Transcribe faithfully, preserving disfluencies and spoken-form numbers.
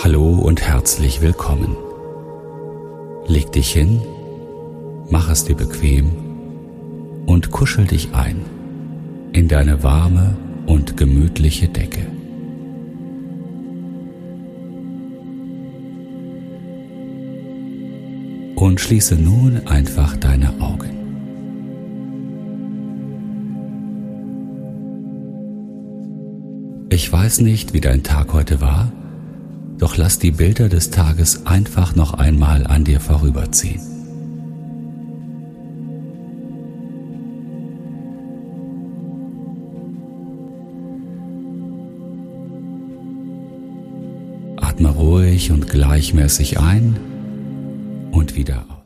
Hallo und herzlich willkommen. Leg dich hin, mach es dir bequem und kuschel dich ein in deine warme und gemütliche Decke. Und schließe nun einfach deine Augen. Ich weiß nicht, wie dein Tag heute war, doch lass die Bilder des Tages einfach noch einmal an dir vorüberziehen. Atme ruhig und gleichmäßig ein und wieder aus.